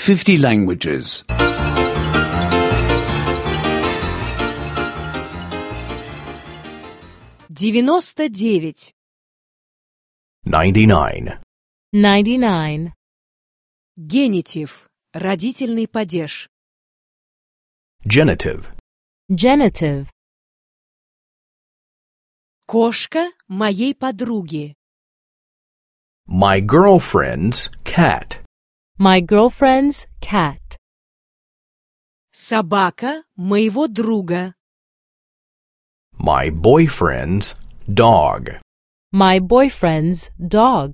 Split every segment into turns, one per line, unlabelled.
50 languages.
99.
99.
99.
Генитив. Родительный падеж.
Genitive.
Genitive.
Кошка моей подруги.
My girlfriend's cat.
My girlfriend's cat.
Собака моего друга.
My boyfriend's dog.
My boyfriend's dog.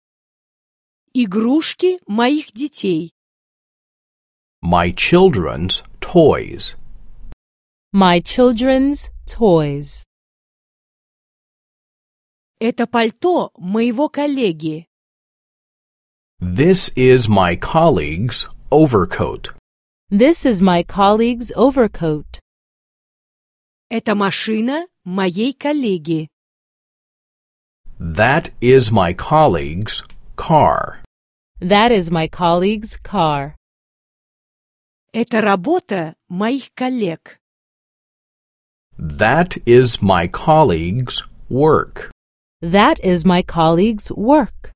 Игрушки моих детей.
My children's toys.
My children's toys.
Это пальто моего коллеги.
This is my colleague's overcoat.
This is my colleague's overcoat.
Это машина моей коллеги.
That is my colleague's car.
That is my colleague's car.
Это работа моих коллег.
That is my colleague's work.
That is my colleague's work.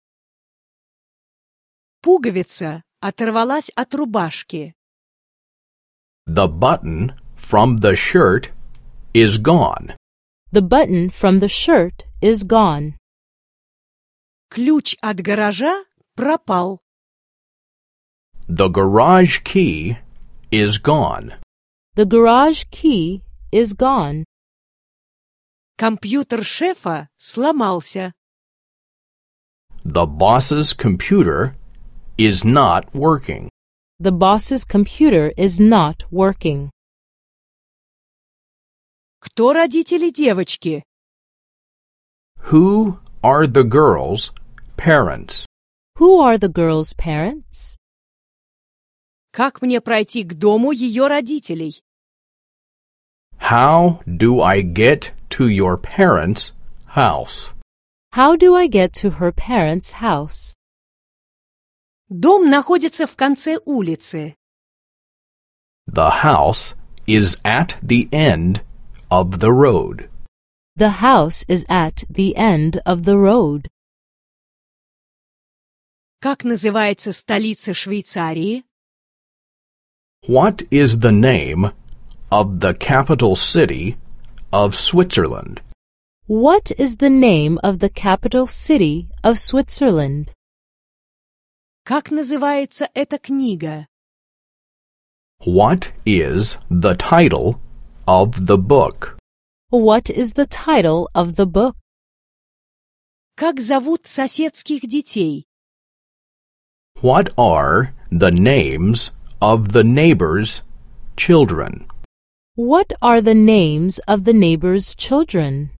Пуговица оторвалась от рубашки.
The button from the shirt is gone.
The button from the shirt is gone.
Ключ от гаража пропал.
The garage key is gone.
The garage key is gone.
Компьютер шефа сломался.
The boss's computer is not working.
The boss's computer is not working.
Кто родители девочки?
Who are the girl's parents?
Who are the girl's parents?
Как мне пройти к дому ее родителей?
How do I get to your parents' house?
How do I get to her parents' house?
Дом находится в конце улицы.
The house is at the end of the road.
The house is at the end of the road.
Как называется столица Швейцарии?
What is the name of the capital city of Switzerland?
What is the name of the capital city of Switzerland?
Как называется эта книга?
What is the title of the book?
What is the title of the book?
Как зовут соседских детей?
What are the names of the neighbors' children?
What are the names of the neighbor's children?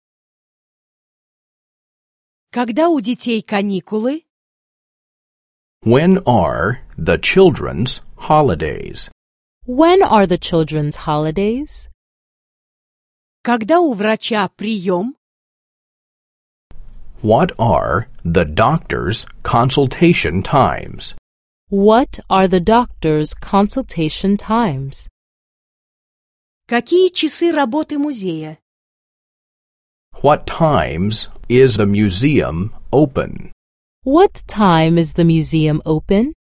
Когда у детей каникулы?
When are the children's holidays?
When are the children's holidays?
Когда у врача прием?
What are the doctor's consultation times?
What are the doctor's consultation times?
Какие часы работы музея?
What times is the museum open?
What time is the museum open?